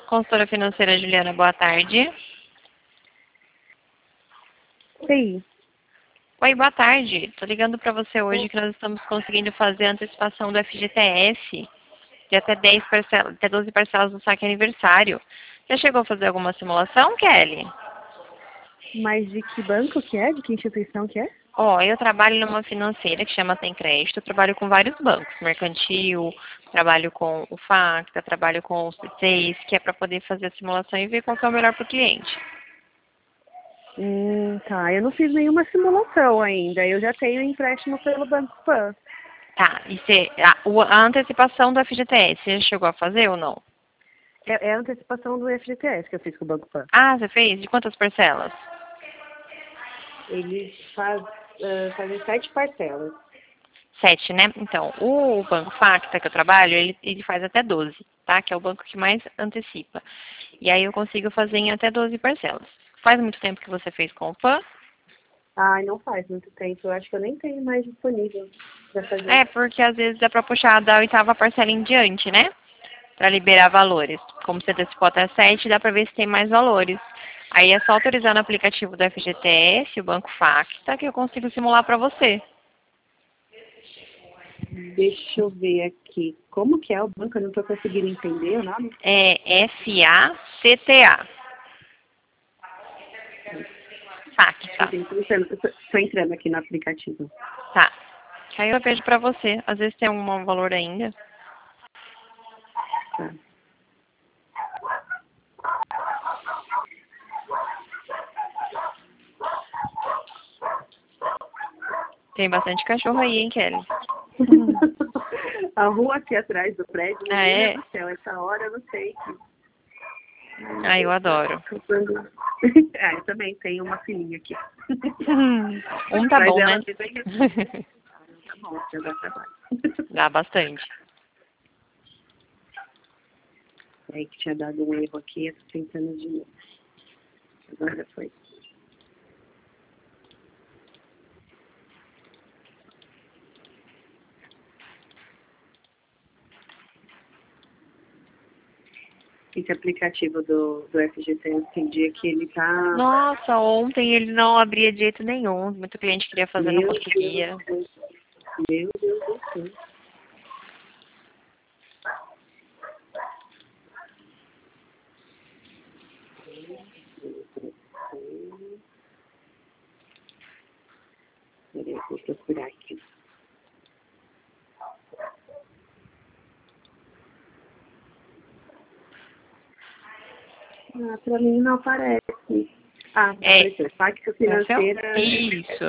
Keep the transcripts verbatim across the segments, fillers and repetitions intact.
Consultora financeira Juliana, boa tarde. Sim. Oi, boa tarde. Tô ligando para você hoje que nós estamos conseguindo fazer a antecipação do F G T S de até dez parcelas, até doze parcelas do saque aniversário. Já chegou a fazer alguma simulação, Kelly? Mas de que banco que é? De que instituição que é? Ó, oh, eu trabalho numa financeira que chama Tem Crédito, eu trabalho com vários bancos, mercantil, trabalho com o Facta, trabalho com o C seis, que é para poder fazer a simulação e ver qual que é o melhor para o cliente. Hum, tá. Eu não fiz nenhuma simulação ainda. Eu já tenho empréstimo pelo Banco Pan. Tá, e você, a, o- a antecipação do F G T S, você já chegou a fazer ou não? É, é a antecipação do F G T S que eu fiz com o Banco Pan. Ah, você fez? De quantas parcelas? Eles faz, uh, fazem sete parcelas. Sete, né? Então, o Banco Facta que eu trabalho, ele, ele faz até doze, tá? Que é o banco que mais antecipa. E aí eu consigo fazer em até doze parcelas. Faz muito tempo que você fez com o Pan? Ai, não faz muito tempo. Eu acho que eu nem tenho mais disponível pra fazer. É, porque às vezes dá pra puxar da oitava parcela em diante, né? Pra liberar valores. Como você antecipou até sete, dá pra ver se tem mais valores. Aí é só autorizar no aplicativo do F G T S, o Banco Facta, que eu consigo simular pra você. Deixa eu ver aqui. Como que é o banco? Eu não tô conseguindo entender o nome. É F A C T A. Facta. Estou entrando, tô- tô entrando aqui no aplicativo. Tá. Aí eu vejo pra você. Às vezes tem algum valor ainda. Tá. Tem bastante cachorro aí, hein, Kelly? A rua aqui atrás do prédio, Ah, menina é? do céu, essa hora eu não sei. Ah, eu adoro. Ah, eu também tenho uma filhinha aqui. Um tá Mas bom, né? ela vive aqui. Tá bom, já dá trabalho. Dá bastante. É que tinha dado um erro aqui, eu tô tentando de novo. Agora foi. Esse aplicativo do, do F G T S tem dia que ele tá. Nossa, ontem ele não abria de jeito nenhum. Muito cliente queria fazer, não Meu conseguia. Deus, meu Deus do céu. Peraí, eu vou procurar aqui. Ah, pra mim não aparece. Ah, É. apareceu. Facta Apareceu? Financeira. Isso.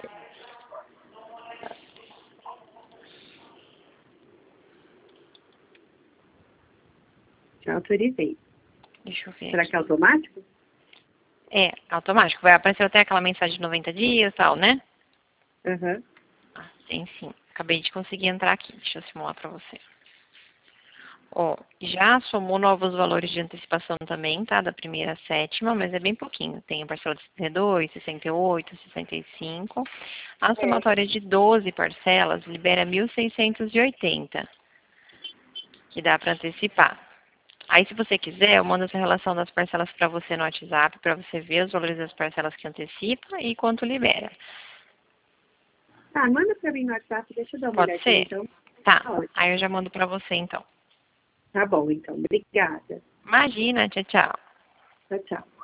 Já autorizei. Deixa eu ver Será aqui. que é automático? É, automático. Vai aparecer até aquela mensagem de noventa dias e tal, né? Aham. Ah, tem sim. Acabei de conseguir entrar aqui. Deixa eu simular pra você. Ó, já somou novos valores de antecipação também, tá? Da primeira à sétima, mas é bem pouquinho. Tem a parcela de sessenta e dois, sessenta e oito, sessenta e cinco. A somatória de doze parcelas libera mil seiscentos e oitenta, que dá para antecipar. Aí, se você quiser, eu mando essa relação das parcelas para você no WhatsApp, para você ver os valores das parcelas que antecipa e quanto libera. Tá, manda pra mim no WhatsApp, deixa eu dar uma Pode olhadinha ser? então. Tá. Tá ótimo. Aí eu já mando para você, então. Tá bom, então. Obrigada. Imagina, tchau, tchau. Tchau, tchau.